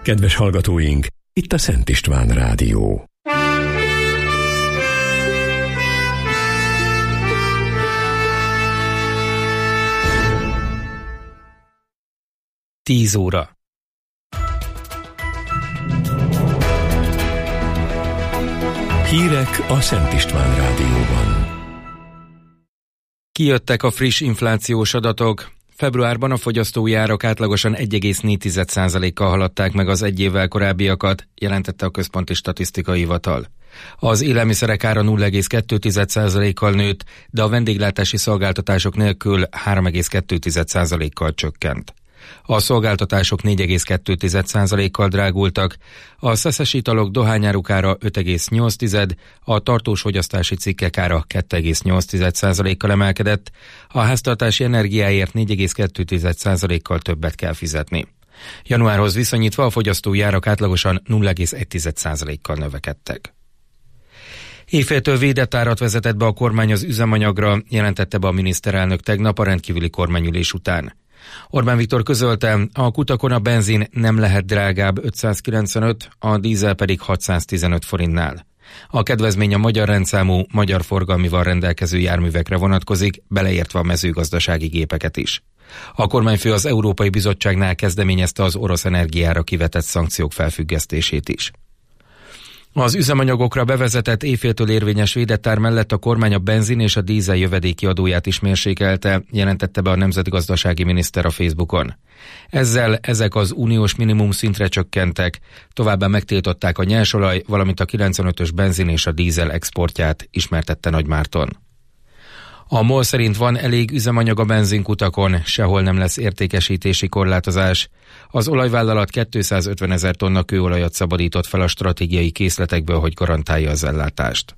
Kedves hallgatóink, itt a Szent István Rádió. Tíz óra. Hírek a Szent István Rádióban. Kijöttek a friss inflációs adatok. Februárban a fogyasztói árak átlagosan 1,4%-kal haladták meg az egy évvel korábbiakat, jelentette a Központi Statisztikai Hivatal. Az élelmiszerek ára 0,2%-kal nőtt, de a vendéglátási szolgáltatások nélkül 3,2%-kal csökkent. A szolgáltatások 4,2%-kal drágultak, a szeszes italok dohányáruk ára 5,8%, a tartós fogyasztási cikkek ára 2,8%-kal emelkedett, a háztartási energiáért 4,2%-kal többet kell fizetni. Januárhoz viszonyítva a fogyasztói árak átlagosan 0,1%-kal növekedtek. Éjféltől védett árat vezetett be a kormány az üzemanyagra, jelentette be a miniszterelnök tegnap a rendkívüli kormányülés után. Orbán Viktor közölte, a kutakon a benzin nem lehet drágább 595, a dízel pedig 615 forintnál. A kedvezmény a magyar rendszámú, magyar forgalmival rendelkező járművekre vonatkozik, beleértve a mezőgazdasági gépeket is. A kormányfő az Európai Bizottságnál kezdeményezte az orosz energiára kivetett szankciók felfüggesztését is. Az üzemanyagokra bevezetett éjféltől érvényes védett ár mellett a kormány a benzin és a dízel jövedéki adóját is mérsékelte, jelentette be a nemzetgazdasági miniszter a Facebookon. Ezzel ezek az uniós minimum szintre csökkentek, továbbá megtiltották a nyersolaj, valamint a 95-ös benzin és a dízel exportját, ismertette Nagy Márton. A MOL szerint van elég üzemanyag a benzinkutakon, sehol nem lesz értékesítési korlátozás. Az olajvállalat 250 000 tonna kőolajat szabadított fel a stratégiai készletekből, hogy garantálja az ellátást.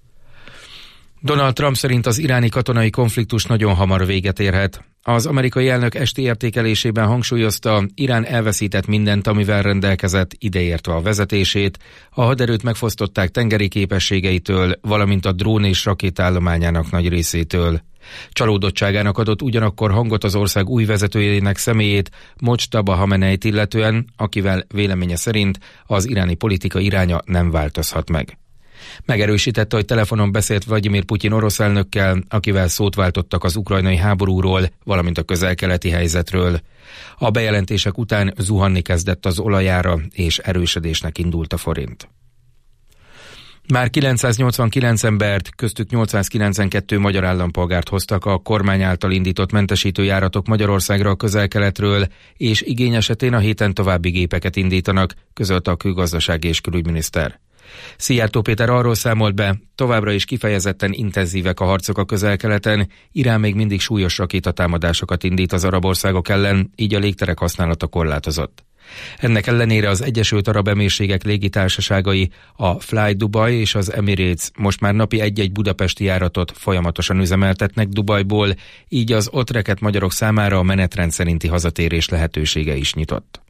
Donald Trump szerint az iráni katonai konfliktus nagyon hamar véget érhet. Az amerikai elnök esti értékelésében hangsúlyozta, Irán elveszített mindent, amivel rendelkezett, ideértve a vezetését, a haderőt megfosztották tengeri képességeitől, valamint a drón és rakétállományának nagy részétől. Csalódottságának adott ugyanakkor hangot az ország új vezetőjének személyét, Mojtaba Hameneit illetően, akivel véleménye szerint az iráni politika iránya nem változhat meg. Megerősítette, hogy telefonon beszélt Vladimir Putyin orosz elnökkel, akivel szót váltottak az ukrajnai háborúról, valamint a közel-keleti helyzetről. A bejelentések után zuhanni kezdett az olajára, és erősödésnek indult a forint. Már 989 embert, köztük 892 magyar állampolgárt hoztak a kormány által indított mentesítő járatok Magyarországra a közel-keletről, és igény esetén a héten további gépeket indítanak, közölte a külgazdasági és külügyminiszter. Szijjártó Péter arról számolt be, továbbra is kifejezetten intenzívek a harcok a közel-keleten, Irán még mindig súlyos rakétatámadásokat indít az arab országok ellen, így a légterek használata korlátozott. Ennek ellenére az Egyesült Arab Emírségek légitársaságai, a Fly Dubai és az Emirates most már napi egy-egy budapesti járatot folyamatosan üzemeltetnek Dubajból, így az ott rekedt magyarok számára a menetrend szerinti hazatérés lehetősége is nyitott.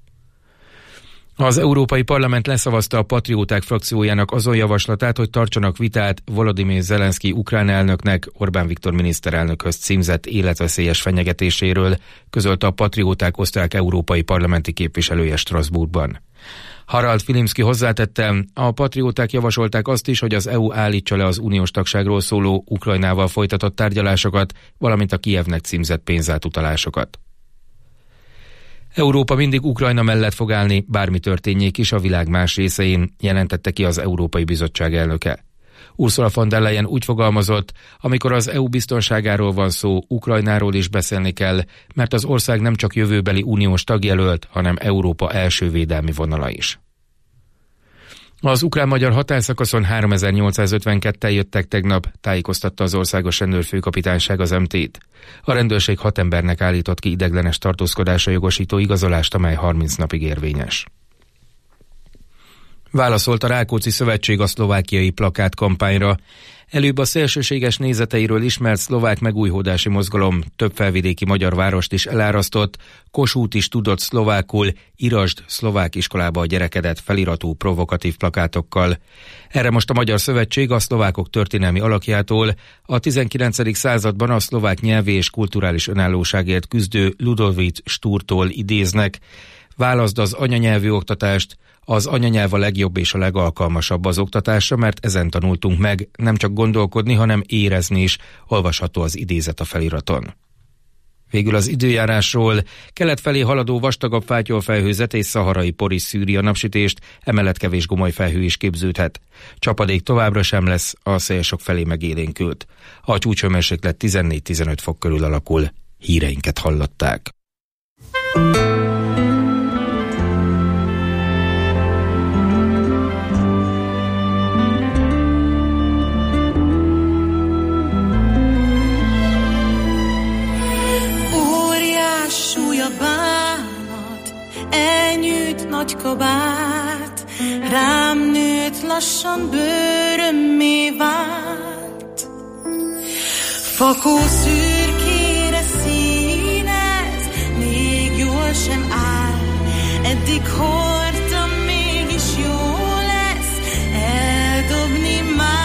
Az Európai Parlament leszavazta a Patrióták frakciójának azon javaslatát, hogy tartsanak vitát Volodymyr Zelenszky ukrán elnöknek Orbán Viktor miniszterelnökhöz címzett életveszélyes fenyegetéséről, közölte a Patrióták osztrák európai parlamenti képviselője Strasbourgban. Harald Vilimsky hozzátette, a patrióták javasolták azt is, hogy az EU állítsa le az uniós tagságról szóló Ukrajnával folytatott tárgyalásokat, valamint a Kijevnek címzett pénzátutalásokat. Európa mindig Ukrajna mellett fog állni, bármi történjék is a világ más részein, jelentette ki az Európai Bizottság elnöke. Ursula von der Leyen úgy fogalmazott, amikor az EU biztonságáról van szó, Ukrajnáról is beszélni kell, mert az ország nem csak jövőbeli uniós tagjelölt, hanem Európa első védelmi vonala is. Az ukrán-magyar határszakaszon 3852-tel jöttek tegnap, tájékoztatta az országos rendőrfőkapitányság az MT-t. A rendőrség 6 embernek állított ki ideiglenes tartózkodásra jogosító igazolást, amely 30 napig érvényes. Válaszolt a Rákóczi Szövetség a szlovákiai plakátkampányra. Előbb a szélsőséges nézeteiről ismert szlovák megújhódási mozgalom több felvidéki magyar várost is elárasztott, Kossuth is tudott szlovákul, írasd szlovák iskolába a gyerekedet feliratú provokatív plakátokkal. Erre most a Magyar Szövetség a szlovákok történelmi alakjától, a 19. században a szlovák nyelvi és kulturális önállóságért küzdő Ludovic Sturtól idéznek. Válaszd az anyanyelvű oktatást, az anyanyelv a legjobb és a legalkalmasabb az oktatásra, mert ezen tanultunk meg nem csak gondolkodni, hanem érezni is, olvasható az idézet a feliraton. Végül az időjárásról: kelet felé haladó vastagabb fátyolfelhőzet és szaharai por is szűri a napsütést, emellett kevés gomolyfelhő is képződhet. Csapadék továbbra sem lesz, a szél sok felé megélénkült. A csúcshőmérséklet 14-15 fok körül alakul. Híreinket hallották. Elnyűjt nagy kabát, rám nőtt, lassan bőrömmé vált. Fakó szürkére színez, még jól sem áll. Eddig hordtam, mégis jó lesz eldobni már.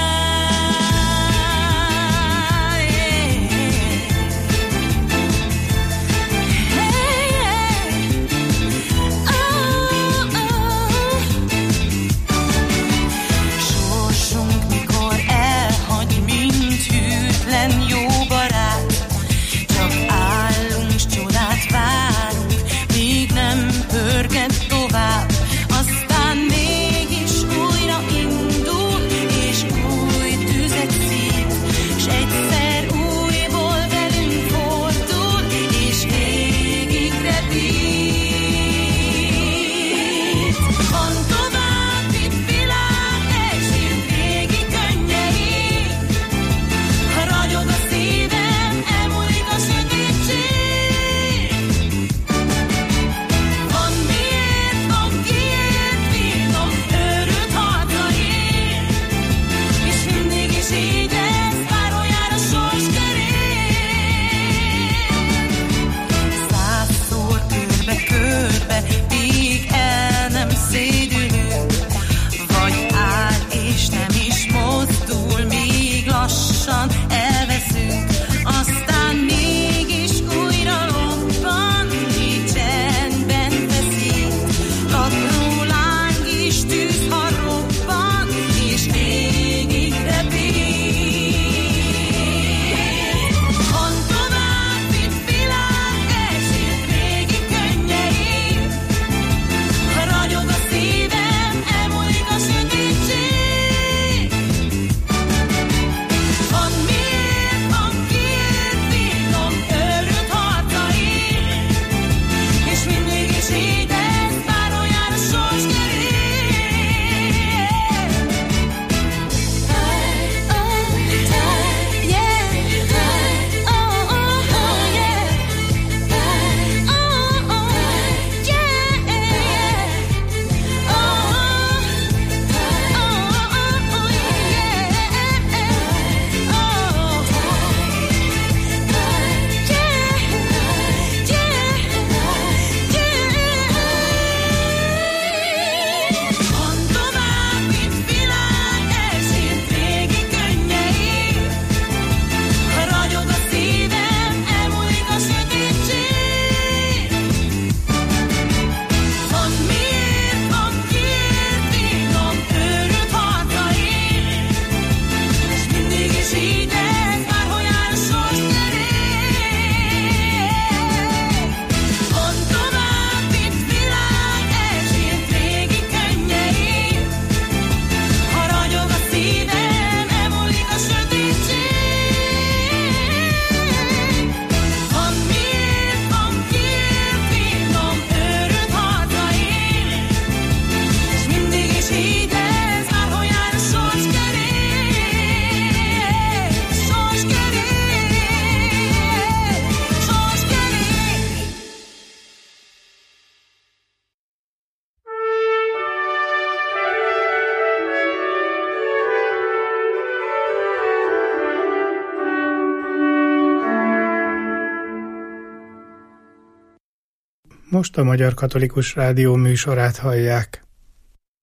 Jó barát, csak állunk, s csodát várunk, míg nem pörget tovább, aztán mégis újra indul, és új tüzet szít, s egyszer újból velünk fordul, és végig repít. Van tovább itt világ, elsőbb régi könnyei, ragyog a szívem, elmúlik a sötétség. Van miért, van kiért, vívnom őrült harcaim, és mindig is így lesz, bárhogyára sors köré. 100-szor körbe-körbe, míg el nem szédülünk, vagy áll és nem is mozdul, míg lassan elveszünk, aztán mégis újra lobban, így csendben feszít. Apró láng is tűz, ha robban, és végig repít. Van tovább itt világ, elsőbb régi könnyei, ragyog a szívem, elmúlik a sötétség. Van miért, van kiért, vívnom őrült harcaim, és mindig is így lesz, bárhogyára sors köré. Van tovább itt világ, elsőbb régi könnyei, ragyog a szívem, elmúlik a sötétség. Van miért, van kiért, vívnom őrült harcaim, és mindig is így lesz, bárhogyára sors köré. Van tovább itt világ, elsőbb régi könnyei, ha ragyog a szívem, elmúlik a sötétség. Van miért, van kiért, vívnom őrült harcaim, és mindig is így lesz, bárhogyára sors köré. Sors köré, sors köré. Most a Magyar Katolikus Rádió műsorát hallják.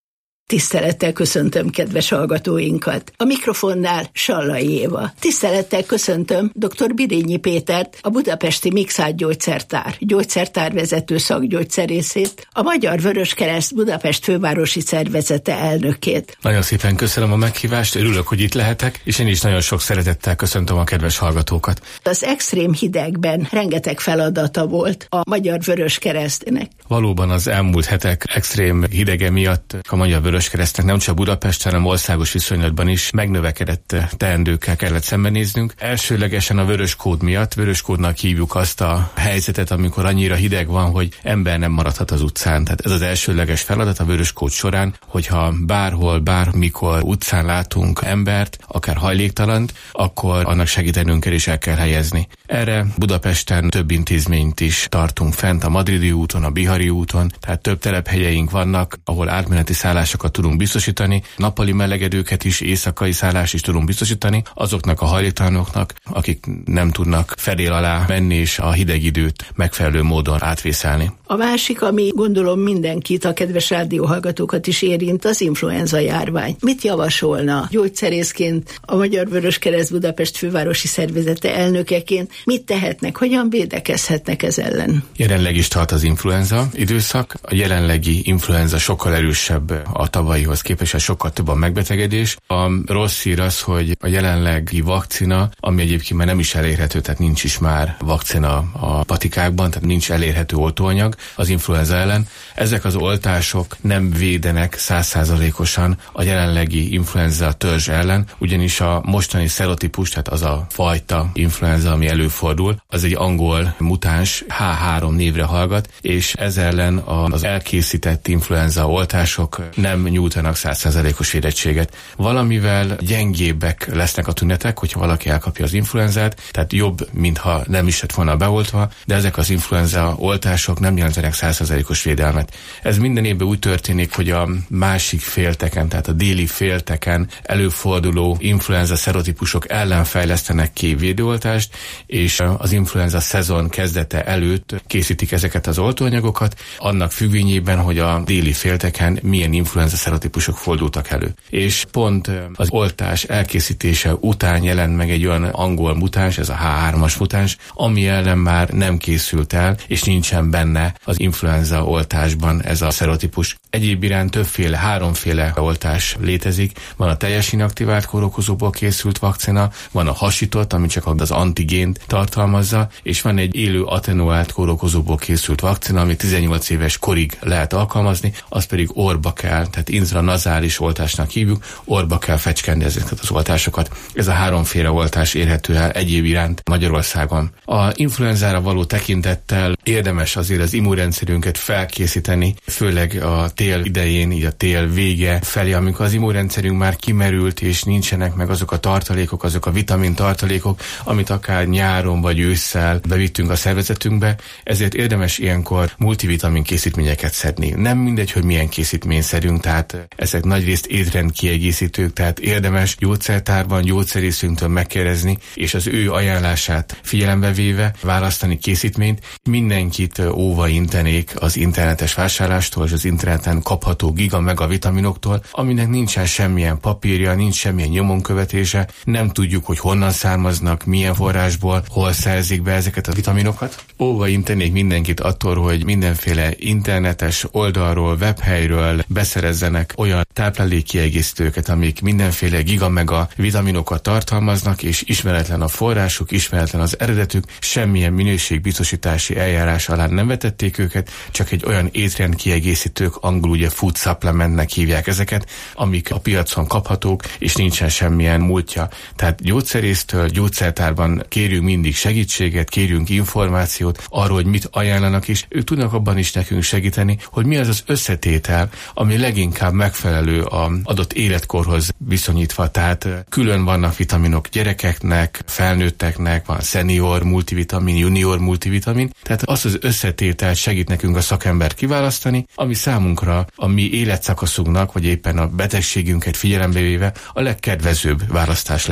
Tisztelettel köszöntöm kedves hallgatóinkat. A mikrofonnál Sallai Éva. Tisztelettel köszöntöm dr. Birényi Pétert, a Budapesti Mixát Gyógyszertár gyógyszertárvezető szakgyógyszerészét, a Magyar Vöröskereszt Budapest fővárosi szervezete elnökét. Nagyon szépen köszönöm a meghívást, örülök, hogy itt lehetek, és én is nagyon sok szeretettel köszöntöm a kedves hallgatókat. Az extrém hidegben rengeteg feladata volt a Magyar Vöröskeresztnek. Valóban az elmúlt hetek extrém hidege miatt a Magyar Vöröskeresztnek nem csak Budapesten, hanem országos viszonylatban is megnövekedett teendőkkel kellett szembenéznünk. Elsőlegesen a vöröskód miatt, vöröskódnak hívjuk azt a helyzetet, amikor annyira hideg van, hogy ember nem maradhat az utcán. Tehát ez az elsőleges feladat a vöröskód során, hogyha bárhol, bármikor utcán látunk embert, akár hajléktalant, akkor annak segítenünk kell és el kell helyezni. Erre Budapesten több intézményt is tartunk fent, a Madridi úton, a Bihari úton, tehát több telephelyeink vannak, ahol átmeneti szállásokat tudunk biztosítani, nappali melegedőket is, éjszakai szállást is tudunk biztosítani azoknak a hajléktalanoknak, akik nem tudnak fedél alá menni és a hideg időt megfelelő módon átvészelni. A másik, ami gondolom mindenkit, a kedves rádióhallgatókat is érint, az influenza járvány. Mit javasolna gyógyszerészként, a Magyar Vöröskereszt Budapest fővárosi szervezete elnökeként, mit tehetnek, hogyan védekezhetnek ez ellen? Jelenleg is tart az influenza időszak. A jelenlegi influenza sokkal erősebb a tavalyihoz képest, sokkal több a megbetegedés. A rossz hír az, hogy a jelenlegi vakcina, ami egyébként már nem is elérhető, tehát nincs is már vakcina a patikákban, tehát nincs elérhető oltóanyag az influenza ellen. Ezek az oltások nem védenek 100%-osan a jelenlegi influenza törzs ellen, ugyanis a mostani szerotípus, tehát az a fajta influenza, ami előfordul, az egy angol mutáns, H3 névre hallgat, és ez ellen az elkészített influenza oltások nem nyújtanak 100%-os védettséget. Valamivel gyengébbek lesznek a tünetek, hogyha valaki elkapja az influenzát, tehát jobb, mintha nem is lett volna beoltva, de ezek az influenza oltások nem jelentenek 100%-os védelmet. Ez minden évben úgy történik, hogy a másik félteken, tehát a déli félteken előforduló influenza szerotípusok ellen fejlesztenek ki védőoltást, és az influenza szezon kezdete előtt készítik ezeket az oltóanyagokat, annak függvényében, hogy a déli félteken milyen influenza szerotípusok fordultak elő. És pont az oltás elkészítése után jelent meg egy olyan angol mutáns, ez a H3-as mutáns, ami ellen már nem készült el, és nincsen benne az influenza oltásban ez a szerotípus. Egyéb iránt háromféle oltás létezik. Van a teljes inaktivált kórokozóból készült vakcina, van a hasított, ami csak az antigént tartalmazza, és van egy élő attenuált kórokozóból készült vakcina, ami 18 éves korig lehet alkalmazni, az pedig orba kell, tehát intranazális oltásnak hívjuk, orba kell fecskendni ezeket az oltásokat. Ez a háromféle oltás érhető el egyéb iránt Magyarországon. A influenzára való tekintettel érdemes azért az immunrendszerünket felkészíteni, főleg a tél idején, így a tél vége felé, amikor az immunrendszerünk már kimerült, és nincsenek meg azok a tartalékok, azok a vitamin tartalékok, amit akár nyáron vagy ősszel bevittünk a szervezetünkbe, ezért érdemes ilyenkor multivitamin készítményeket szedni. Nem mindegy, hogy milyen készítményt szedünk, tehát ezek nagyrészt étrendkiegészítők, tehát érdemes gyógyszertárban gyógyszerészünktől megkérdezni, és az ő ajánlását figyelembe véve választani készítményt. Mindenkit óva intenék az internetes vásárlástól és az interneten kapható giga-megavitaminokról, aminek nincsen semmilyen papírja, nincs semmilyen nyomonkövetése, nem tudjuk, hogy honnan származnak, milyen forrásból, hol szerzik be ezeket a vitaminokat. Óva intenék mindenkit attól, hogy mindenféle internetes oldalról, webhelyről beszerezzenek olyan táplálékkiegészítőket, amik mindenféle giga-mega vitaminokat tartalmaznak, és ismeretlen a forrásuk, ismeretlen az eredetük, semmilyen minőségbiztosítási eljárás alá nem vetették őket, csak egy olyan étrendkiegészítők, angolul ugye food supplementnek hívják ezeket, amik a piacon kaphatók, és nincsen semmilyen múltja. Tehát gyógyszerésztől, gyógyszertárban kérünk mindig segítséget, kérünk információt arról, hogy mit ajánlanak, és ők tudnak abban is nekünk segíteni, hogy mi az az összetétel, ami leginkább megfelelő az adott életkorhoz viszonyítva. Tehát külön vannak vitaminok gyerekeknek, felnőtteknek, van senior multivitamin, junior multivitamin, tehát azt az összetételt segít nekünk a szakember kiválasztani, ami számunkra a mi életszakaszunknak, vagy éppen a betegségünket figyelembe véve a legkedvezőbb választás lehet.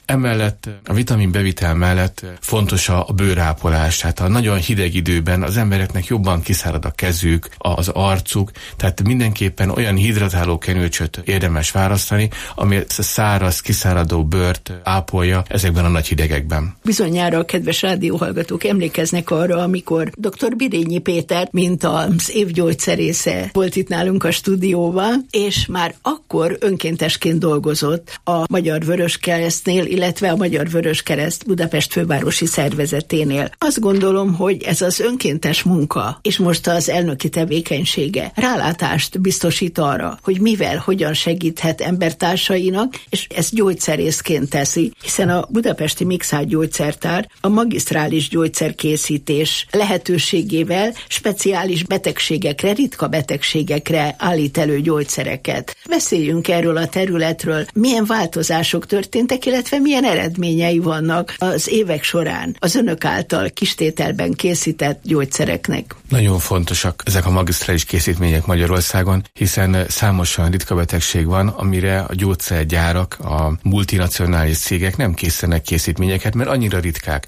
Emellett a vitaminbevitel mellett fontos a bőrápolás, tehát a nagyon hideg időben az embereknek jobban kiszárad a kezük, az arcuk, tehát mindenképpen olyan hidratáló kenőcsöt érdemes választani, ami a száraz, kiszáradó bőrt ápolja ezekben a nagy hidegekben. Bizonyára a kedves rádióhallgatók emlékeznek arra, amikor dr. Birényi Péter, mint az évgyógyszerésze volt itt nálunk a stúdióban, és már akkor önkéntesként dolgozott a Magyar Vöröskeresztnél, illetve a Magyar Vöröskereszt Budapest fővárosi szervezeténél. Azt gondolom, hogy ez az önkéntes munka, és most az elnöki tevékenysége rálátást biztosít arra, hogy mivel, hogyan segíthet embertársainak, és ezt gyógyszerészként teszi, hiszen a budapesti Mixát gyógyszertár a magisztrális gyógyszerkészítés lehetőségével speciális betegségekre, ritka betegségekre állít elő gyógyszereket. Beszéljünk erről a területről, milyen változások történtek, illetve milyen eredményei vannak az évek során az önök által kistételben készített gyógyszereknek. Nagyon fontosak ezek a magisztrális készítmények Magyarországon, hiszen számos olyan ritka betegség van, amire a gyógyszergyárak, a multinacionális cégek nem készítenek készítményeket, mert annyira ritkák.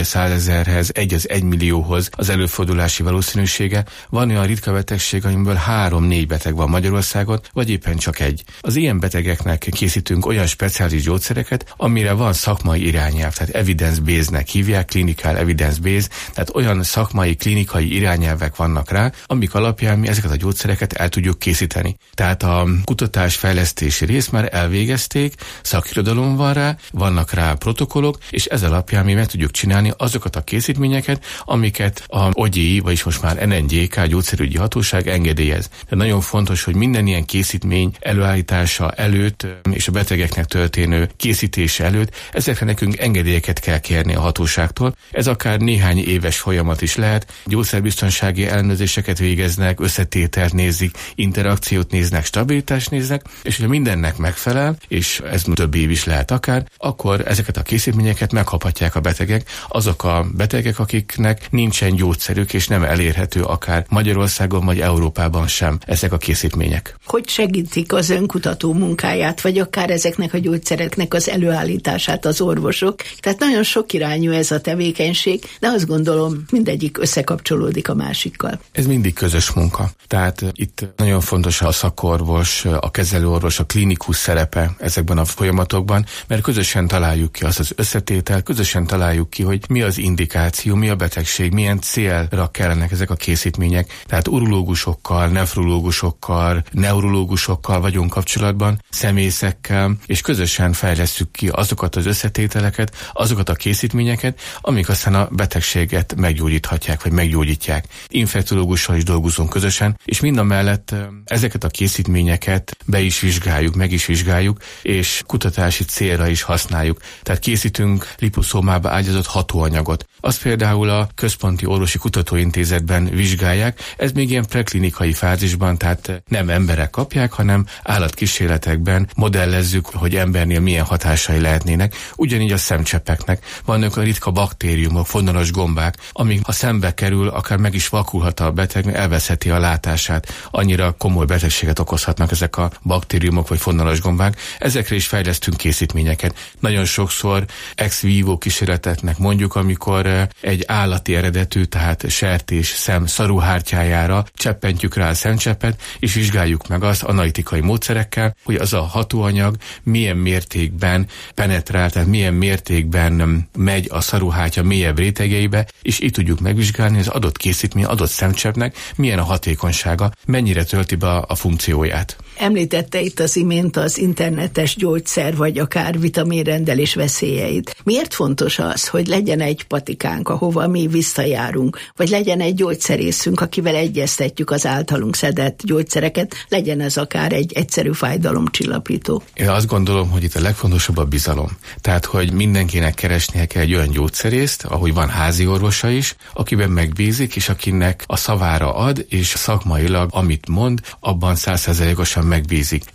1/100 000-hez, 1/1 millióhoz az előfordulási valószínűsége. Van olyan ritka betegség, amiből 3-4 beteg van Magyarországon, vagy éppen csak egy. Az ilyen betegeknek készítünk olyan speciális gyógyszereket, amire van szakmai irányelv, tehát evidence-based-nek hívják, clinical evidence-based, tehát olyan szakmai, klinikai irányelvek vannak rá, amik alapján mi ezeket a gyógyszereket el tudjuk készíteni. Tehát a kutatás-fejlesztési részt már elvégezték, szakirodalom van rá, vannak rá protokollok, és ez alapján mi meg tudjuk csinálni azokat a készítményeket, amiket a OGI, vagyis most már NNGK gyógyszerügyi hatóság engedélyez. De nagyon fontos, hogy minden ilyen készítmény előállítása előtt és a betegeknek történő készítése előtt ezekre nekünk engedélyeket kell kérni a hatóságtól. Ez akár néhány éves folyamat is lehet. Gyógyszerbiztonsági ellenőrzéseket végeznek, összetételt nézik, interakciót néznek, stabilitást néznek, és hogyha mindennek megfelel, és ez több év is lehet akár, akkor ezeket a készítményeket megkaphatják a betegek, azok a betegek, akiknek nincsen gyógyszerük, és nem elérhető akár Magyarországon vagy Európában sem ezek a készítmények. Hogy segítik az önkutató munkáját, vagy akár ezeknek a gyógyszereknek az előállítását az orvosok? Tehát nagyon sok irányú ez a tevékenység, de azt gondolom, mindegyik összekapcsolódik a másikkal. Ez mindig közös munka. Tehát itt nagyon fontos a szakorvos, a kezelőorvos, a klinikus szerepe ezekben a folyamatokban, mert közösen találjuk ki azt az összetételt, közösen találjuk ki, hogy mi az indikáció, mi a betegség, milyen célra kellenek ezek a készítmények. Tehát urológusokkal, nefrológusokkal, neurológusokkal vagyunk kapcsolatban, szemészekkel, és közösen fejlesztjük ki azokat az összetételeket, azokat a készítményeket, amik aztán a betegséget meggyógyíthatják, vagy meggyógyítják. Infektológussal is dolgozunk közösen, és mindamellett ezeket a készítményeket be is vizsgáljuk, meg is vizsgáljuk, és kutatási célra is használjuk. Tehát készítünk liposzómába ágyazott hatóanyagot. Azt például a Központi Orvosi Kutatóintézetben vizsgálják, ez még ilyen preklinikai fázisban, tehát nem emberek kapják, hanem állatkísérletekben modellezzük, hogy embernél milyen hatásai lehetnének. Ugyanígy a szemcseppeknek vannak a ritka baktériumok, fonalas gombák, amik ha szembe kerül, akár meg is vakulhat a beteg, elveszheti a látását. Annyira komoly betegséget okozhatnak ezek a baktériumok vagy fonalas gombák. Ezekre is fejlesztünk készítményeket. Nagyon sokszor ex vivo kísérleteknek mondjuk, amikor egy állati eredetű, tehát sertés szem szaruhártyájára cseppentjük rá a szemcseppet, és vizsgáljuk meg azt analitikai módszerekkel, hogy az a hatóanyag milyen mértékben penetrál, tehát milyen mértékben megy a szaruhártya mélyebb rétegeibe, és így tudjuk megvizsgálni az adott készítmény, adott szemcseppnek milyen a hatékonysága, mennyire tölti be a funkcióját. Említette itt az imént az internetes gyógyszer, vagy akár vitaminrendelés veszélyeit. Miért fontos az, hogy legyen egy patikánk, ahova mi visszajárunk, vagy legyen egy gyógyszerészünk, akivel egyeztetjük az általunk szedett gyógyszereket, legyen ez akár egy egyszerű fájdalomcsillapító? Én azt gondolom, hogy itt a legfontosabb a bizalom. Tehát, hogy mindenkinek keresnie kell egy olyan gyógyszerészt, ahogy van házi orvosa is, akiben megbízik, és akinek a szavára ad, és szakmailag, amit mond, abban 100%-osan megbízik.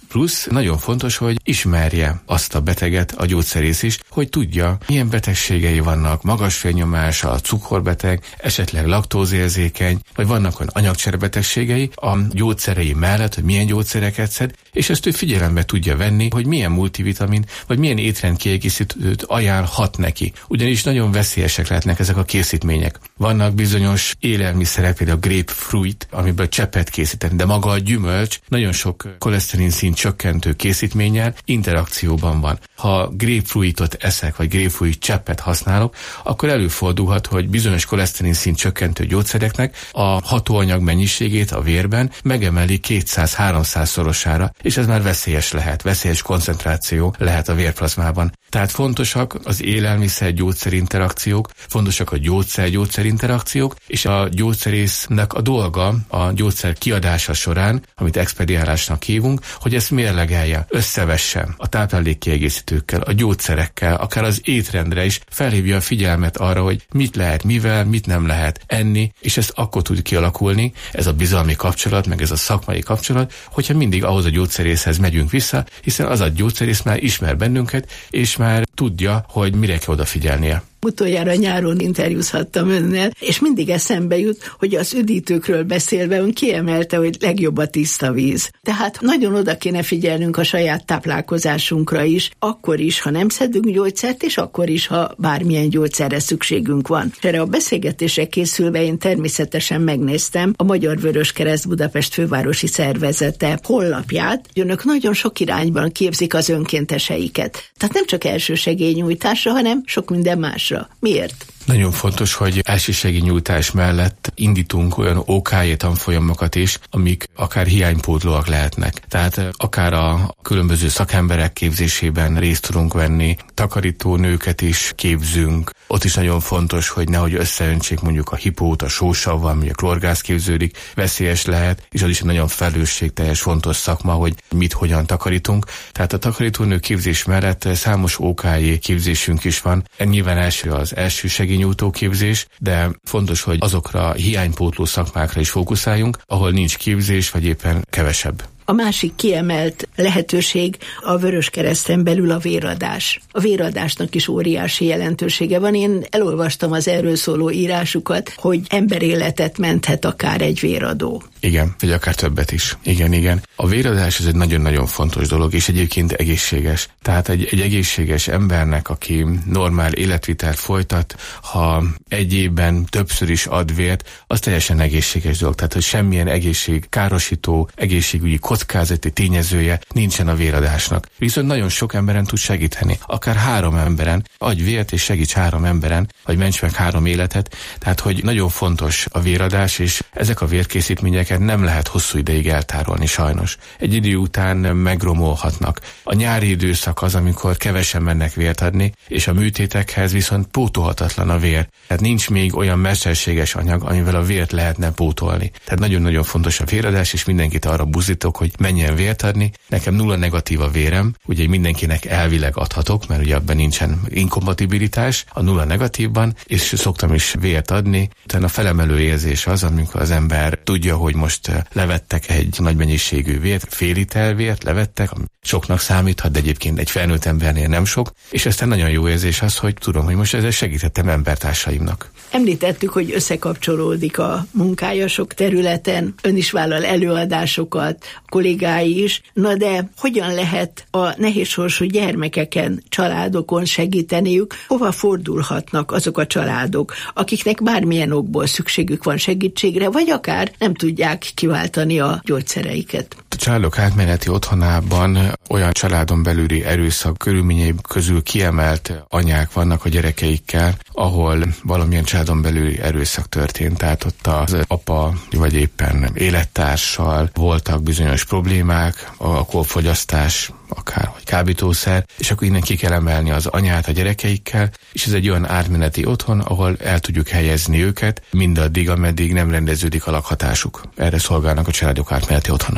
Plusz nagyon fontos, hogy ismerje azt a beteget a gyógyszerész is, hogy tudja, milyen betegségei vannak, magas vérnyomás, a cukorbeteg, esetleg laktózérzékeny, vagy vannak olyan anyagcserebetegségei a gyógyszerei mellett, hogy milyen gyógyszereket szed, és ezt ő figyelembe tudja venni, hogy milyen multivitamin, vagy milyen étrendkiegészítőt ajánlhat neki. Ugyanis nagyon veszélyesek lehetnek ezek a készítmények. Vannak bizonyos élelmiszerek, például a grapefruit, amiből cseppet készíteni, de maga a gyümölcs nagyon sok koleszterin szint csökkentő készítménnyel interakcióban van. Ha grapefruitot eszek, vagy grapefruit cseppet használok, akkor előfordulhat, hogy bizonyos koleszterin szint csökkentő gyógyszereknek a hatóanyag mennyiségét a vérben megemeli 200-300-szorosára, és ez már veszélyes lehet, veszélyes koncentráció lehet a vérplazmában. Tehát fontosak az élelmiszer-gyógyszer interakciók, fontosak a gyógyszer-gyógyszer interakciók, és a gyógyszerésznek a dolga a gyógyszer kiadása során, amit expediálásnak hívunk, hogy ezt mérlegelje, összevesse a táplálékkiegészítőkkel, a gyógyszerekkel, akár az étrendre is felhívja a figyelmet arra, hogy mit lehet, mivel, mit nem lehet enni, és ez akkor tud kialakulni, ez a bizalmi kapcsolat, meg ez a szakmai kapcsolat, hogyha mindig ahhoz a gyógyszerészhez megyünk vissza, hiszen az a gyógyszerész már ismer bennünket, és már tudja, hogy mire kell odafigyelnie. Utoljára nyáron interjúzhattam önnel, és mindig eszembe jut, hogy az üdítőkről beszélve ön kiemelte, hogy legjobb a tiszta víz. Tehát nagyon oda kéne figyelnünk a saját táplálkozásunkra is, akkor is, ha nem szedünk gyógyszert, és akkor is, ha bármilyen gyógyszerre szükségünk van. És erre a beszélgetésre készülve én természetesen megnéztem a Magyar Vöröskereszt Budapest fővárosi szervezete honlapját, hogy önök nagyon sok irányban képzik az önkénteseiket. Tehát nem csak elsősegélynyújtásra, hanem sok minden más. Miért? Nagyon fontos, hogy elsősegélynyújtás mellett indítunk olyan OKJ tanfolyamokat is, amik akár hiánypótlóak lehetnek. Tehát akár a különböző szakemberek képzésében részt tudunk venni, takarítónőket is képzünk. Ott is nagyon fontos, hogy nehogy összeöntsék mondjuk a hipót a sósavval, ami a klorgáz képződik, veszélyes lehet, és az is egy nagyon felelősségteljes fontos szakma, hogy mit hogyan takarítunk. Tehát a takarítónő képzés mellett számos OKJ képzésünk is van. Nyilván első az elsősegélynyújtó képzés, de fontos, hogy azokra a hiánypótló szakmákra is fókuszáljunk, ahol nincs képzés, vagy éppen kevesebb. A másik kiemelt lehetőség a Vöröskereszten belül a véradás. A véradásnak is óriási jelentősége van. Én elolvastam az erről szóló írásukat, hogy emberéletet menthet akár egy véradó. Igen, vagy akár többet is. Igen. A véradás ez egy nagyon-nagyon fontos dolog, és egyébként egészséges. Tehát egy egészséges embernek, aki normál életvitelt folytat, ha egy évben többször is ad vért, az teljesen egészséges dolog. Tehát, hogy semmilyen egészségkárosító, egészségügyi kockázati tényezője nincsen a véradásnak. Viszont nagyon sok emberen tud segíteni. Akár 3 emberen, adj vért és segíts 3 emberen, vagy ments meg 3 életet. Tehát, hogy nagyon fontos a véradás, és ezek a vérkészítményeket nem lehet hosszú ideig eltárolni sajnos. Egy idő után megromolhatnak. A nyári időszak az, amikor kevesen mennek vért adni, és a műtétekhez viszont pótolhatatlan a vér. Tehát nincs még olyan mesterséges anyag, amivel a vért lehetne pótolni. Tehát nagyon-nagyon fontos a véradás, és mindenkit arra buzdítok, hogy menjen vért adni. Nekem 0 negatív a vérem, ugye mindenkinek elvileg adhatok, mert ugye abban nincsen inkompatibilitás a 0 negatívban, és szoktam is vért adni. Utána a felemelő érzés az, amikor az ember tudja, hogy most levettek egy nagy mennyiségű vért, fél liter vért levettek, ami soknak számíthat, de egyébként egy felnőtt embernél nem sok, és aztán nagyon jó érzés az, hogy tudom, hogy most ezzel segítettem embertársaimnak. Említettük, hogy összekapcsolódik a munkája sok területen, ön is vállal előadásokat, a kollégái is, na de hogyan lehet a nehézsorsú gyermekeken, családokon segíteniük, hova fordulhatnak azok a családok, akiknek bármilyen okból szükségük van segítségre, vagy akár nem tudják kiváltani a gyógyszereiket? A családok átmeneti otthonában olyan családon belüli erőszak körülményei közül kiemelt anyák vannak a gyerekeikkel, ahol valamilyen családon belüli erőszak történt, tehát ott az apa vagy éppen élettársal voltak bizonyos problémák, alkoholfogyasztás, akár vagy kábítószer, és akkor innen ki kell emelni az anyát a gyerekeikkel, és ez egy olyan átmeneti otthon, ahol el tudjuk helyezni őket mindaddig, ameddig nem rendeződik a lakhatásuk. Erre szolgálnak a családok átmeneti otthonai.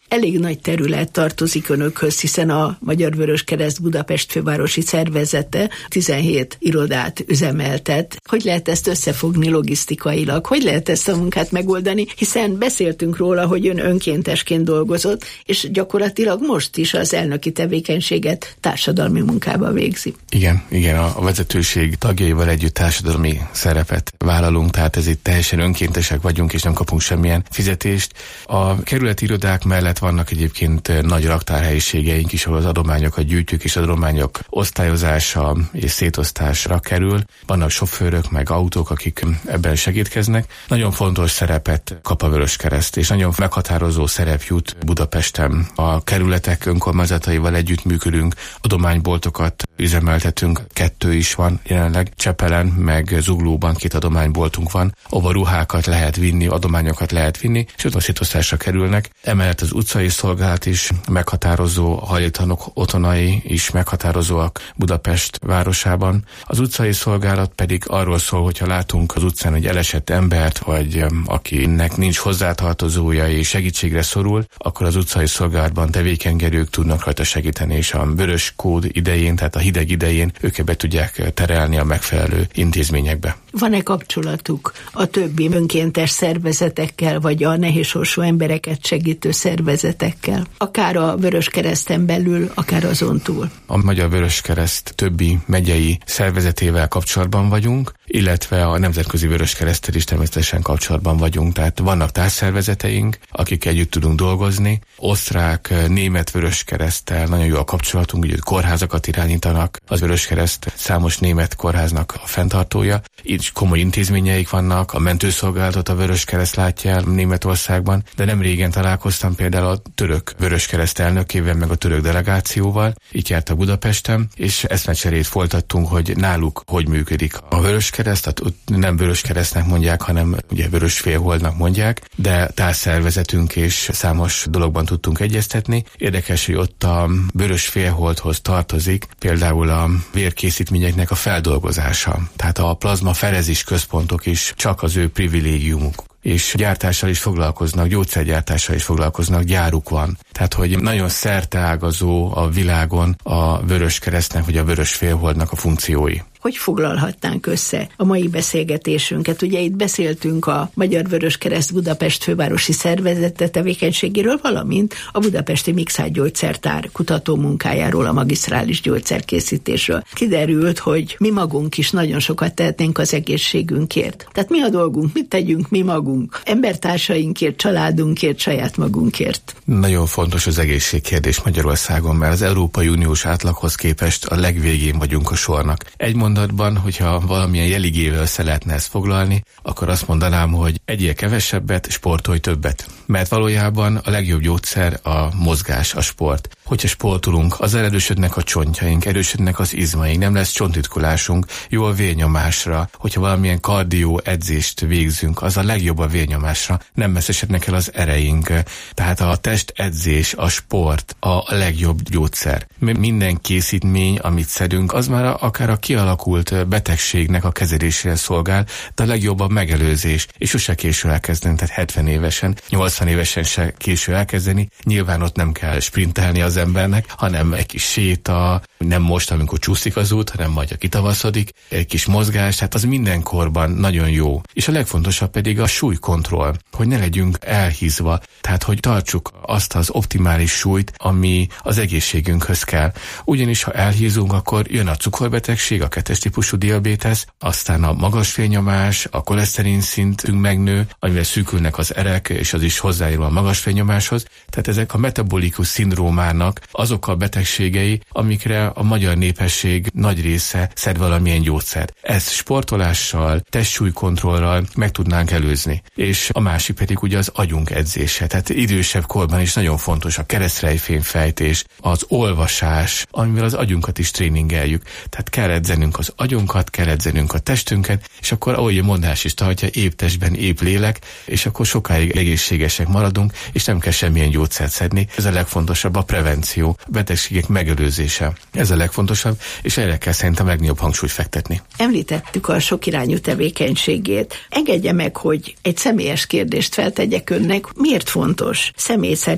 Elég nagy terület tartozik önökhöz, hiszen a Magyar Vöröskereszt Budapest fővárosi szervezete 17 irodát üzemeltet. Hogy lehet ezt összefogni logisztikailag? Hogy lehet ezt a munkát megoldani? Hiszen beszéltünk róla, hogy ön önkéntesként dolgozott, és gyakorlatilag most is az elnöki tevékenységet társadalmi munkába végzi. Igen, a vezetőség tagjaival együtt társadalmi szerepet vállalunk, tehát ez itt teljesen önkéntesek vagyunk, és nem kapunk semmilyen fizetést. A kerületi irodák mellett vannak egyébként nagy raktárhelyiségeink is, ahol az adományokat gyűjtjük, és az adományok osztályozása és szétosztásra kerül. Vannak sofőrök, meg autók, akik ebben segítkeznek. Nagyon fontos szerepet kap a Vöröskereszt, és nagyon meghatározó szerep jut Budapesten. A kerületek önkormányzataival együttműködünk, adományboltokat üzemeltetünk, 2 is van jelenleg, Csepelen, meg Zuglóban 2 adományboltunk van, ahova ruhákat lehet vinni, adományokat lehet vinni, és ott a szétosztásra kerülnek. Emellett az utcai szolgálat is meghatározó, a hajléktalanok otthonai is meghatározóak Budapest városában. Az utcai szolgálat pedig arról szól, hogyha látunk az utcán egy elesett embert, vagy akinek nincs hozzátartozója és segítségre szorul, akkor az utcai szolgálatban tevékenykedők tudnak rajta segíteni, és a vörös kód idején, tehát a hideg idején őket be tudják terelni a megfelelő intézményekbe. Van-e kapcsolatuk a többi önkéntes szervezetekkel, vagy a nehézsorsú embereket segítő szervezetekkel? Akár a Vöröskereszten belül, akár azon túl. A Magyar Vöröskereszt többi megyei szervezetével kapcsolatban vagyunk, illetve a Nemzetközi Vöröskereszttel is természetesen kapcsolatban vagyunk. Tehát vannak társszervezeteink, akik együtt tudunk dolgozni. Osztrák, német Vöröskereszttel nagyon jó a kapcsolatunk, ugye kórházakat irányítanak. Az Vöröskereszt számos német kórháznak a fenntartója. Itt komoly intézményeik vannak, a mentőszolgálatot a Vöröskereszt látja el Németországban, de nem régen találkoztam például a török Vöröskereszt elnökével, meg a török delegációval. Itt jártak Budapesten, és eszmecserét folytattunk, hogy náluk hogy működik a Vöröskereszt, tehát nem Vöröskeresztnek mondják, hanem ugye Vörösfélholdnak mondják, de társszervezetünk és számos dologban tudtunk egyeztetni. Érdekes, hogy ott a Vörösfélholdhoz tartozik például a vérkészítményeknek a feldolgozása. Tehát a plazmaferezis központok is csak az ő privilégiumuk. És gyártással is foglalkoznak, gyógyszergyártással is foglalkoznak, gyáruk van. Tehát, hogy nagyon szerteágazó a világon a Vöröskeresztnek vagy a Vörösfélholdnak a funkciói. Hogy foglalhatnánk össze a mai beszélgetésünket? Ugye itt beszéltünk a Magyar Vöröskereszt Budapest fővárosi szervezete tevékenységéről, valamint a budapesti Mikszáth Gyógyszertár kutató munkájáról, a magisztrális gyógyszerkészítésről. Kiderült, hogy mi magunk is nagyon sokat tehetnénk az egészségünkért. Tehát mi a dolgunk, mit tegyünk mi magunk? Embertársainkért, családunkért, saját magunkért. Nagyon fontos az egészségkérdés Magyarországon, mert az Európai Uniós átlaghoz képest a legvégén vagyunk a sornak. Egy mondatban, hogyha valamilyen jeligével össze lehetne ezt foglalni, akkor azt mondanám, hogy egyél kevesebbet, sportolj többet. Mert valójában a legjobb gyógyszer a mozgás, a sport. Hogyha sportolunk, az erősödnek a csontjaink, erősödnek az izmaink, nem lesz csontitkulásunk, jó a vérnyomásra. Hogyha valamilyen kardió edzést végzünk, az a legjobb a vérnyomásra, nem veszesednek el az ereink. Tehát a testedzés, a sport a legjobb gyógyszer. Minden készítmény, amit szedünk, az már akár a kialakult betegségnek a kezelésére szolgál, de a legjobb a megelőzés. És sose késő elkezdeni, tehát 70 évesen, 80 évesen se késő elkezdeni. Nyilván ott nem kell sprintelni az embernek, hanem egy kis séta, nem most, amikor csúszik az út, hanem majd a kitavaszodik, egy kis mozgás, tehát az mindenkorban nagyon jó. És a legfontosabb pedig a súlykontroll, hogy ne legyünk elhízva, tehát hogy tartsuk azt az optimális súlyt, ami az egészségünkhöz kell. Ugyanis ha elhízunk, akkor jön a cukorbetegség, a 2-es típusú diabétesz, aztán a magas vérnyomás, a koleszterin szintünk megnő, amivel szűkülnek az erek, és az is hozzájárul a magas vérnyomáshoz. Tehát ezek a metabolikus szindrómának azok a betegségei, amikre a magyar népesség nagy része szed valamilyen gyógyszert. Ezt sportolással, testsúlykontrollal meg tudnánk előzni. És a másik pedig ugye az agyunk edzése. Tehát idősebb korban is nagyon fontos a keresztrejfénfejtés, az olvasás, amivel az agyunkat is tréningeljük. Tehát kell edzenünk az agyunkat, kell edzenünk a testünket, és akkor ahogy a mondás is tartja, épp testben épp lélek, és akkor sokáig egészségesek maradunk, és nem kell semmilyen gyógyszert szedni. Ez a legfontosabb, a prevenció, a betegségek megelőzése. Ez a legfontosabb, és erre kell szerintem legnagyobb hangsúlyt fektetni. Említettük a sokirányú tevékenységét. Engedje meg, hogy egy személyes kérdést feltegyek önnek. Miért fontos személy szerint az ön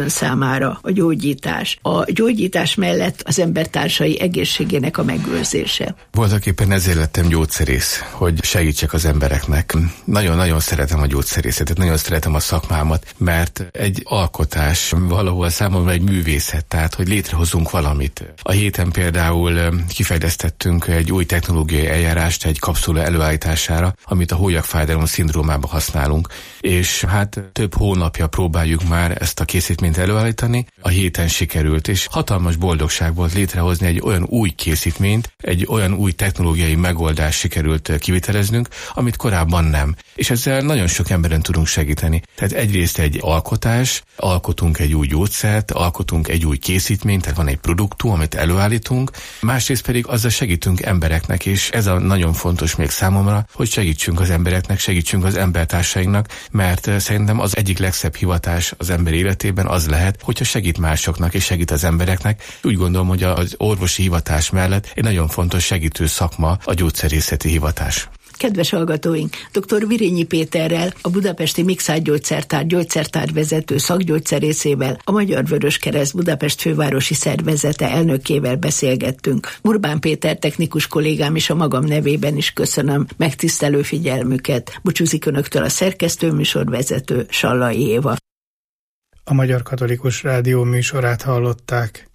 ön számára a gyógyítás? A gyógyítás mellett az embertársai egészségének a megőrzése. Voltaképpen ezért lettem gyógyszerész, hogy segítsek az embereknek. Nagyon-nagyon szeretem a gyógyszerészetet, nagyon szeretem a szakmámat, mert egy alkotás, valahol számomra egy művészet, tehát hogy létrehozunk valamit. A héten például kifejlesztettünk egy új technológiai eljárást egy kapszula előállítására, amit a hólyagfájdalom szindrómában használunk, és hát több hónapja próbáljuk már ezt a készítményt előállítani. A héten sikerült, és hatalmas boldogság volt létrehozni egy olyan új készítményt, egy olyan új technológiai megoldást sikerült kiviteleznünk, amit korábban nem. És ezzel nagyon sok emberen tudunk segíteni. Tehát egyrészt egy alkotás, alkotunk egy új gyógyszert, alkotunk egy új készítményt, tehát van egy produktum, amit előállítunk, másrészt pedig azzal segítünk embereknek, és ez a nagyon fontos még számomra, hogy segítsünk az embereknek, segítsünk az embertársainknak, mert szerintem az egyik legszebb hivatás az ember életében az lehet, hogyha segít másoknak és segít az embereknek. Úgy gondolom, hogy az orvosi hivatás mellett egy nagyon fontos segítő szakma a gyógyszerészeti hivatás. Kedves hallgatóink, dr. Virényi Péterrel, a budapesti Mixát gyógyszertár gyógyszertárvezető szakgyógyszerészével, a Magyar Vöröskereszt Budapest fővárosi szervezete elnökével beszélgettünk. Urbán Péter technikus kollégám és a magam nevében is köszönöm megtisztelő figyelmüket. Búcsúzik önöktől a szerkesztő műsorvezető Sallai Éva. A Magyar Katolikus Rádió műsorát hallották.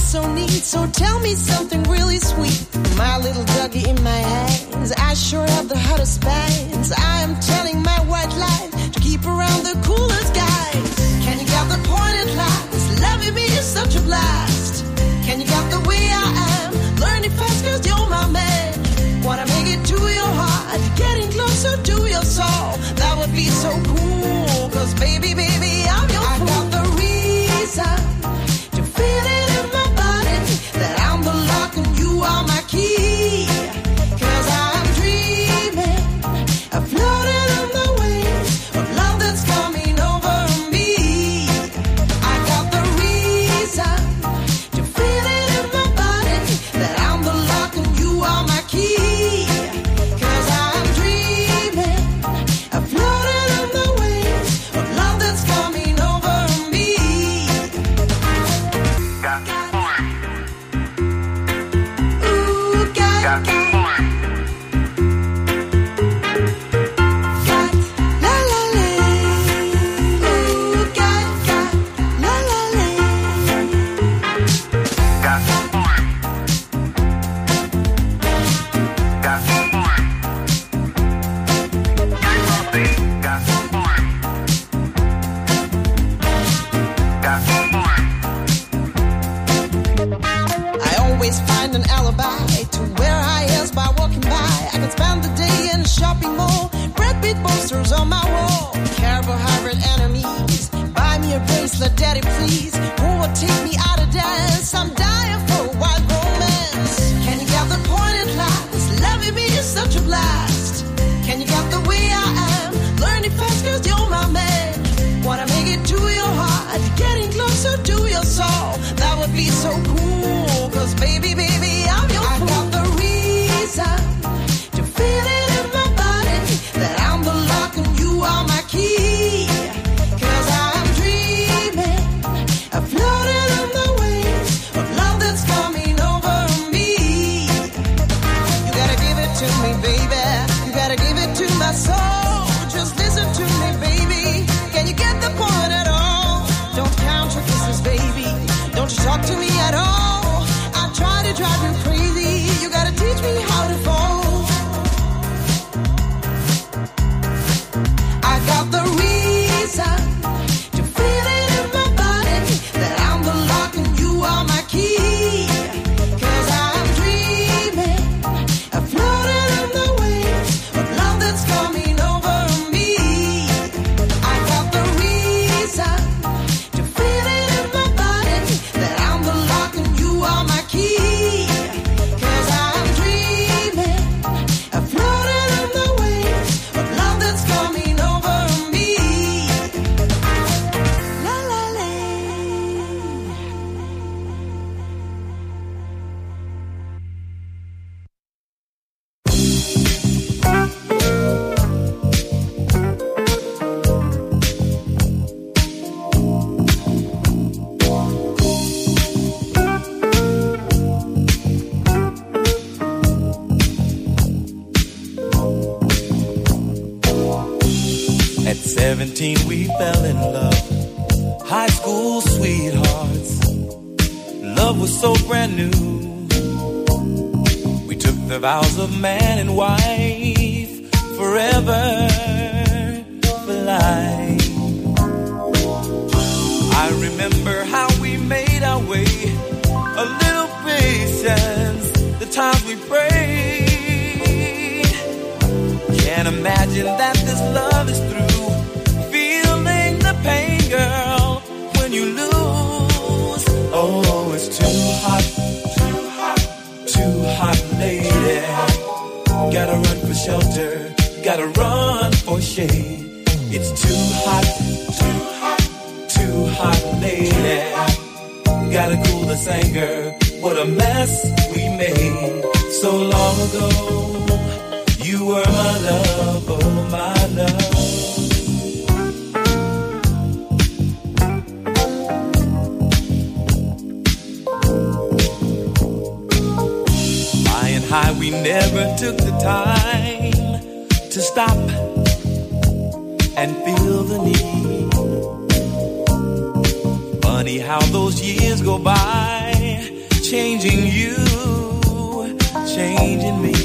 so neat, so tell me something really sweet. My little doggy in my hands, I sure have the hottest bands. I am telling my white lies to keep around the coolest guys. Can you get the point at last? Loving me is such a blast. Can you get the way I am? Learning fast cause you're my man. Wanna make it to your heart, getting closer to your soul. That would be so cool, cause baby, baby, I'm your fool. I got the reason to feel it in my body, that I'm the lock and you are my key. Cause I'm dreaming of floating on the waves of love that's coming over me. I got the reason to feel it in my body, that I'm the lock and you are my key. Daddy, please, who will take me out of dance? I'm dying for a wild romance. Can you get the point at last? Loving me is such a blast. Can you get the way I am? Learning fast cause you're my man. Wanna make it to your heart, getting closer to your soul. That would be so cool, cause baby, baby, I'm your fool. I got the reason to feel it in my body, that I'm the lock and you are my key. Floating on the waves of love that's coming over me. You gotta give it to me, baby. You gotta give it to my soul. Just listen to me, baby. Can you get the point at all? Don't count your kisses, baby. Don't you talk to me at all. I try to drive you crazy. You gotta teach me how to fall. I got the reason to feel it in my body, that I'm the lock and you are my key. Cause I'm dreaming of floating on the waves of love that's coming over me. I got the reason to feel it in my body, that I'm the lock and you are my key. Cause I'm dreaming of floating on the waves of love that's coming over me. La la la. At 17 we fell in love, high school sweethearts. Love was so brand new. We took the vows of man and wife, forever, for life. I remember how we made our way, a little patience, the times we prayed. Can't imagine that this love is through. Feeling the pain, girl, when you lose. Oh, it's too hot, too hot, too hot, lady. Gotta run for shelter, gotta run for shade. It's too hot, too hot, too hot, lady. Gotta cool this anger, what a mess we made so long ago. You were my love, oh my love. Flying high, we never took the time to stop and feel the need. Funny how those years go by changing you, changing me.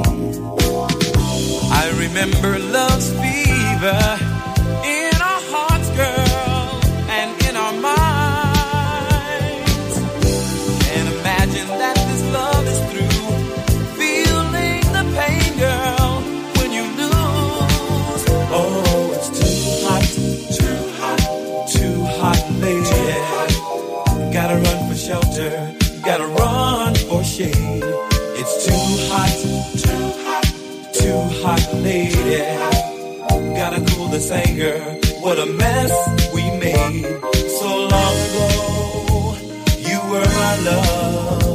I remember love's fever in our hearts, girl, and in our minds. Can't imagine that this love is through. Feeling the pain, girl, when you lose. Oh, it's too hot, too hot, too hot, lady. Gotta run for shelter, gotta run for shade. It's too hot, too hot, too hot, lady. Gotta cool this anger, what a mess we made. So long ago, you were my love.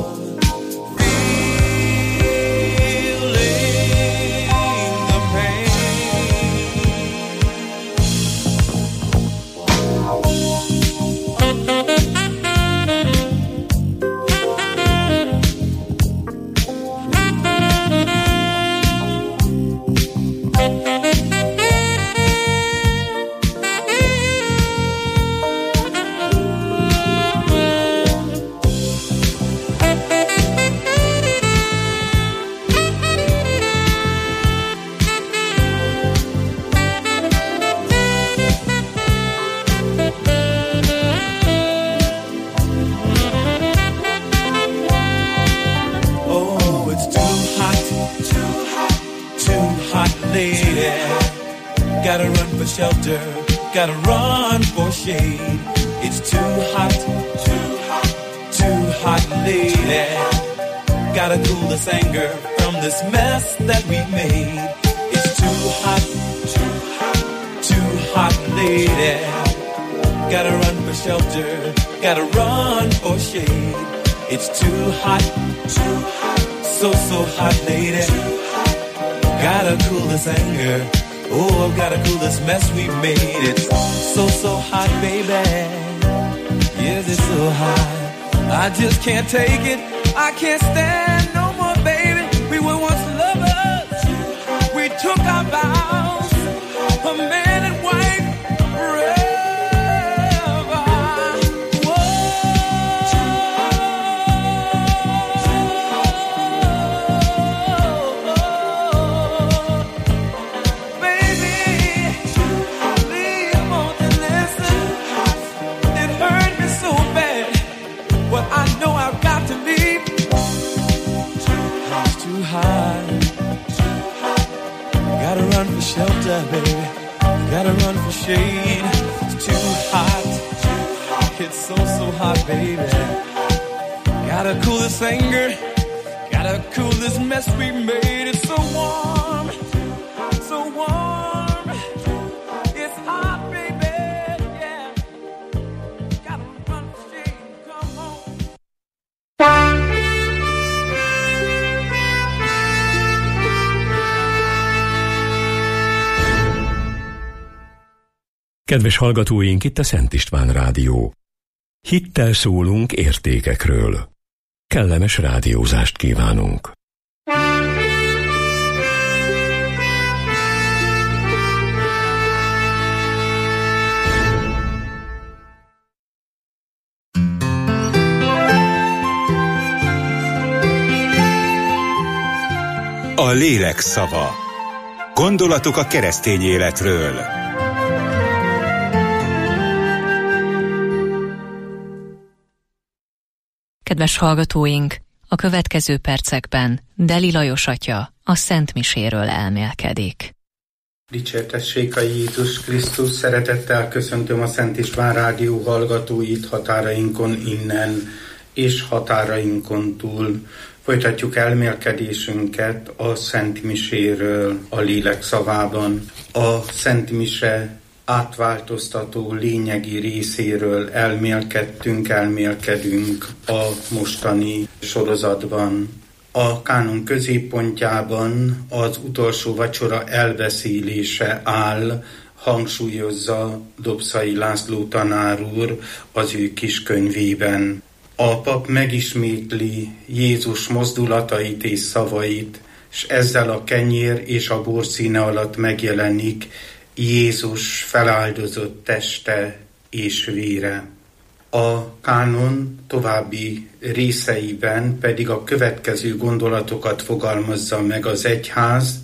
Gotta run for shelter, gotta run for shade. It's too hot, too hot, too hot, lady. Gotta cool this anger from this mess that we made. It's too hot, too hot, too hot, lady. Gotta run for shelter, gotta run for shade. It's too hot, so hot, lady. Gotta cool this anger. Oh, I've gotta cool this mess we made. It's so hot, baby. Yes, it's so hot. I just can't take it. I can't stand no more, baby. We were once lovers. We took our vows, a man and wife forever. Whoa. Baby, please won't you listen? It hurt me so bad. Well, I know I've got to leave. It's too hot. Gotta run for shelter, baby. Gotta run for shade. It's too hot. It's so hot, baby. Gotta cool this anger. Gotta cool this mess we made. It's so warm. So warm. It's hot, baby. Yeah. Gotta run for shade. Come on. Kedves hallgatóink, itt a Szent István Rádió. Hittel szólunk értékekről. Kellemes rádiózást kívánunk. A lélek szava. Gondolatok a keresztény életről. Kedves hallgatóink, a következő percekben Deli Lajos atya a Szent Miséről elmélkedik. Dicsértessék a Jézus Krisztus, szeretettel köszöntöm a Szent István Rádió hallgatóit határainkon innen és határainkon túl. Folytatjuk elmélkedésünket a Szent Miséről a lélek szavában. A Szent Mise átváltoztató lényegi részéről elmélkedünk a mostani sorozatban. A kánon középpontjában az utolsó vacsora elbeszélése áll, hangsúlyozza Dobszai László tanár úr az ő kis könyvében. A pap megismétli Jézus mozdulatait és szavait, és ezzel a kenyér és a bor színe alatt megjelenik Jézus feláldozott teste és vére. A kánon további részeiben pedig a következő gondolatokat fogalmazza meg az egyház: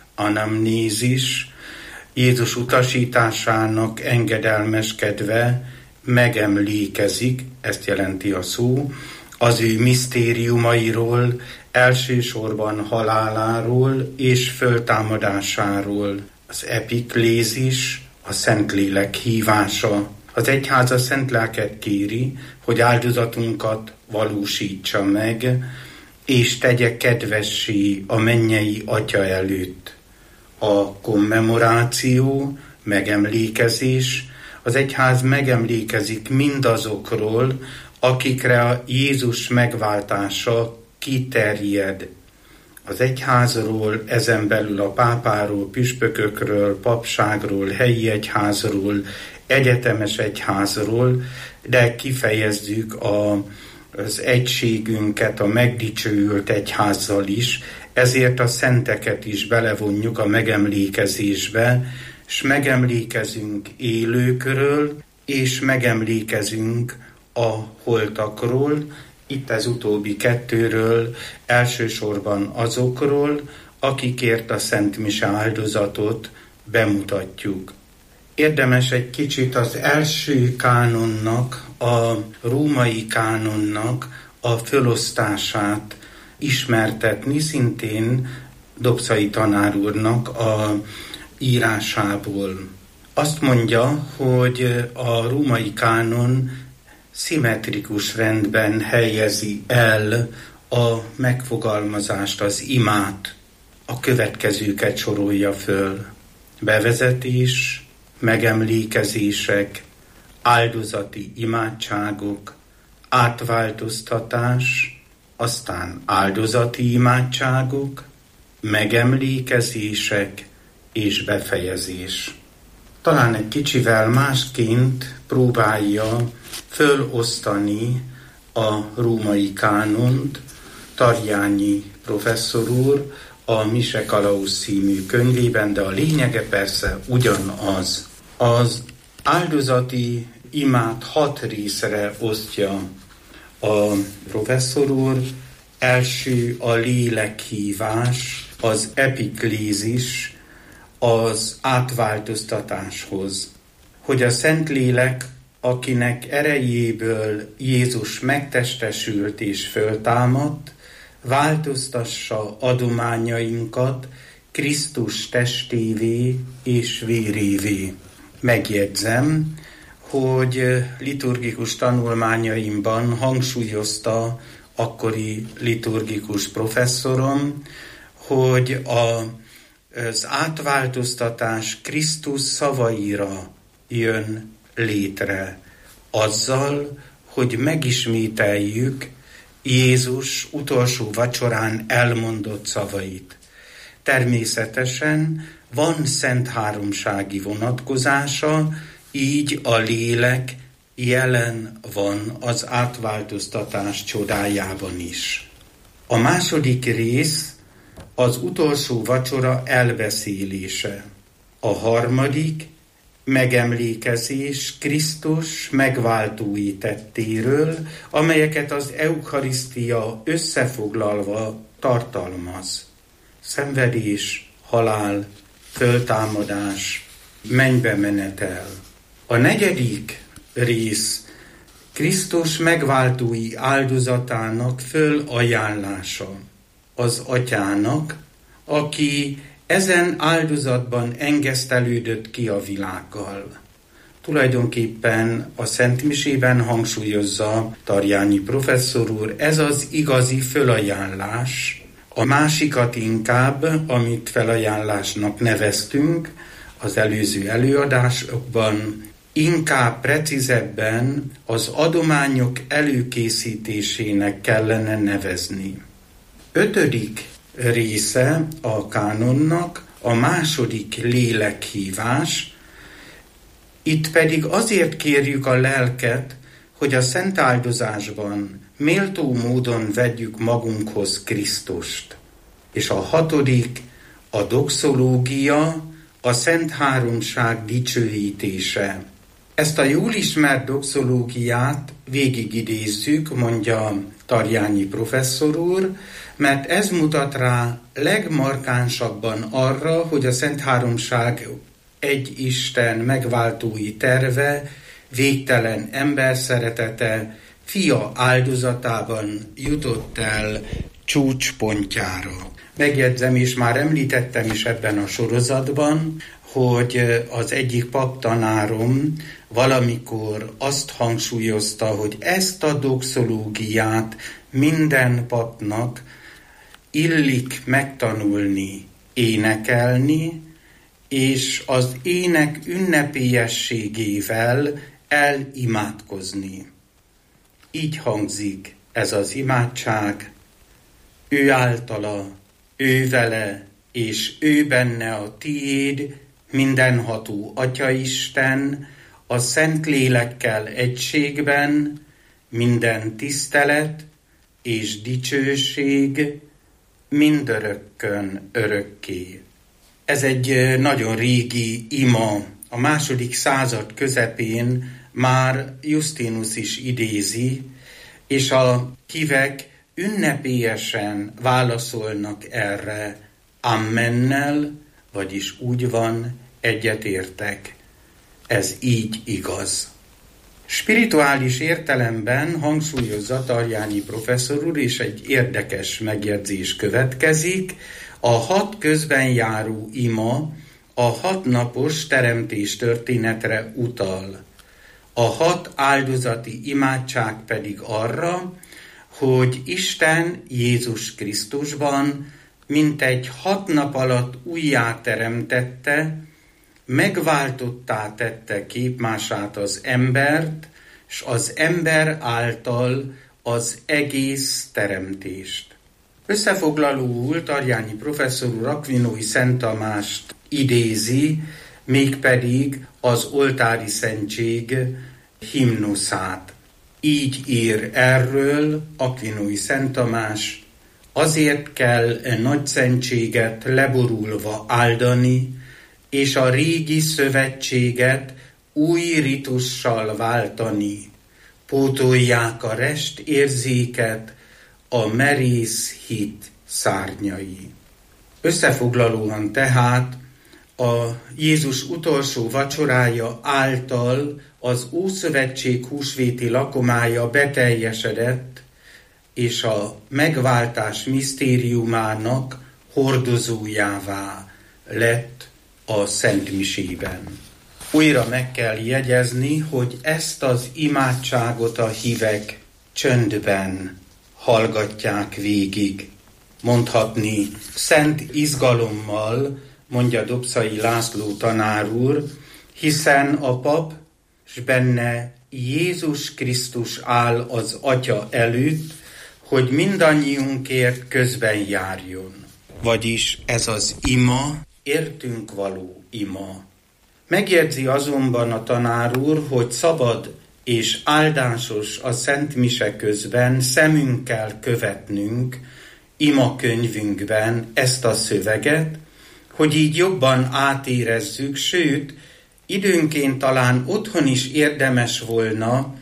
anamnézis, Jézus utasításának engedelmeskedve megemlékezik, ezt jelenti a szó, az ő misztériumairól, elsősorban haláláról és föltámadásáról. Az epiklézis, a Szentlélek hívása. Az egyház a Szent Lelket kéri, hogy áldozatunkat valósítsa meg, és tegye kedvessé a mennyei Atya előtt. A kommemoráció, megemlékezés, az egyház megemlékezik mindazokról, akikre a Jézus megváltása kiterjed. Az egyházról, ezen belül a pápáról, püspökökről, papságról, helyi egyházról, egyetemes egyházról, de kifejezzük az egységünket a megdicsőült egyházzal is, ezért a szenteket is belevonjuk a megemlékezésbe, és megemlékezünk élőkről, és megemlékezünk a holtakról. Itt az utóbbi kettőről, elsősorban azokról, akikért a Szent Mise áldozatot bemutatjuk. Érdemes egy kicsit az első kánonnak, a római kánonnak a fölosztását ismertetni, szintén Dobszai tanár úrnak a írásából. Azt mondja, hogy a római kánon szimmetrikus rendben helyezi el a megfogalmazást, az imát. A következőket sorolja föl: bevezetés, megemlékezések, áldozati imádságok, átváltoztatás, aztán áldozati imádságok, megemlékezések és befejezés. Talán egy kicsivel másként próbálja fölosztani a római kánont Tarjányi professzor úr a Mise Kalauz című könyvében, de a lényege persze ugyanaz. Az áldozati imát 6 részre osztja a professzor úr. Első a lélekhívás, az epiklézis, az átváltoztatáshoz. Hogy a Szentlélek, akinek erejéből Jézus megtestesült és föltámadt, változtassa adományainkat Krisztus testévé és vérévé. Megjegyzem, hogy liturgikus tanulmányaimban hangsúlyozta akkori liturgikus professzorom, hogy az átváltoztatás Krisztus szavaira jön létre, azzal, hogy megismételjük Jézus utolsó vacsorán elmondott szavait. Természetesen van szent háromsági vonatkozása, így a lélek jelen van az átváltoztatás csodájában is. A második rész az utolsó vacsora elbeszélése. A harmadik megemlékezés Krisztus megváltói tettéről, amelyeket az eukarisztia összefoglalva tartalmaz. Szenvedés, halál, föltámadás, mennybe menetel. A negyedik rész Krisztus megváltói áldozatának fölajánlása az Atyának, aki ezen áldozatban engesztelődött ki a világgal. Tulajdonképpen a Szent Misében hangsúlyozza Tarjányi professzor úr, ez az igazi fölajánlás. A másikat inkább, amit felajánlásnak neveztünk az előző előadásokban, inkább precízebben az adományok előkészítésének kellene nevezni. 5. része a kánonnak a második lélekhívás. Itt pedig azért kérjük a lelket, hogy a szent áldozásban méltó módon vegyük magunkhoz Krisztust. És a 6. a doxológia, a Szent Háromság dicsőítése. Ezt a jól ismert doxológiát végigidézzük, mondja Tarjányi professzor úr, mert ez mutat rá legmarkánsabban arra, hogy a Szent Háromság egy Isten megváltói terve, végtelen ember szeretete, fia áldozatában jutott el csúcspontjára. Megjegyzem, és már említettem is ebben a sorozatban, hogy az egyik paptanárom valamikor azt hangsúlyozta, hogy ezt a doxológiát minden papnak illik megtanulni, énekelni, és az ének ünnepélyességével elimádkozni. Így hangzik ez az imádság: ő általa, ő vele, és ő benne a tiéd, mindenható Atyaisten, a Szentlélekkel egységben, minden tisztelet és dicsőség mindörökkön örökké. Ez egy nagyon régi ima, a II. Század közepén már Justinus is idézi, és a hívek ünnepélyesen válaszolnak erre ammennel, vagyis úgy van, egyetértek. Ez így igaz. Spirituális értelemben hangsúlyozza Tarjányi professzor úr, és egy érdekes megjegyzés következik: a 6 közben járó ima a 6 napos teremtés történetre utal. A 6 áldozati imádság pedig arra, hogy Isten Jézus Krisztusban mintegy 6 nap alatt újjáteremtette, megváltottá tette képmását az embert, s az ember által az egész teremtést. Összefoglalóul Tarjányi professzor úr Akvinói Szent Tamást idézi, mégpedig az oltári szentség himnuszát. Így ír erről Akvinói Szent Tamás: azért kell nagy szentséget leborulva áldani, és a régi szövetséget új ritussal váltani. Pótolják a rest érzéket a merész hit szárnyai. Összefoglalóan tehát a Jézus utolsó vacsorája által az Ószövetség húsvéti lakomája beteljesedett, és a megváltás misztériumának hordozójává lett a Szent Misében. Újra meg kell jegyezni, hogy ezt az imádságot a hívek csöndben hallgatják végig. Mondhatni szent izgalommal, mondja Dobszai László tanár úr, hiszen a pap s benne Jézus Krisztus áll az Atya előtt, hogy mindannyiunkért közben járjon. Vagyis ez az ima értünk való ima. Megjegyzi azonban a tanár úr, hogy szabad és áldásos a Szent Mise közben szemünkkel követnünk imakönyvünkben ezt a szöveget, hogy így jobban átérezzük, sőt, időnként talán otthon is érdemes volna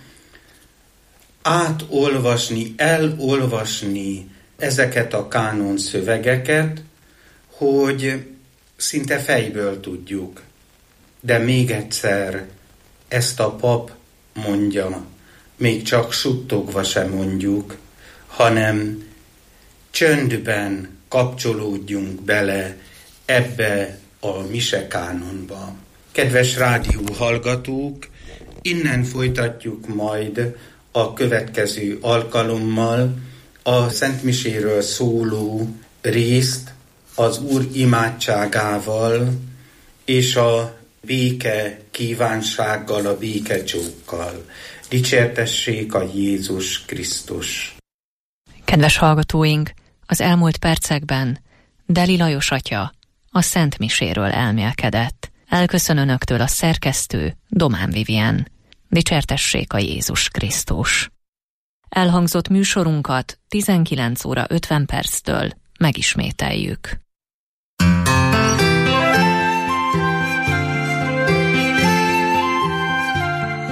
átolvasni, elolvasni ezeket a kánon szövegeket, hogy szinte fejből tudjuk. De még egyszer, ezt a pap mondja, még csak suttogva sem mondjuk, hanem csöndben kapcsolódjunk bele ebbe a mise kánonba. Kedves rádió hallgatók, innen folytatjuk majd a következő alkalommal a Szent Miséről szóló részt az Úr imádságával és a béke kívánsággal, a békecsókkal. Dicsértessék a Jézus Krisztus! Kedves hallgatóink, az elmúlt percekben Deli Lajos atya a Szent Miséről elmélkedett. Elköszön önöktől a szerkesztő, Domán Vivien. Dicsértessék a Jézus Krisztus! Elhangzott műsorunkat 19 óra 50 perctől megismételjük.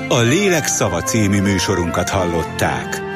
A Lélek szava című műsorunkat hallották.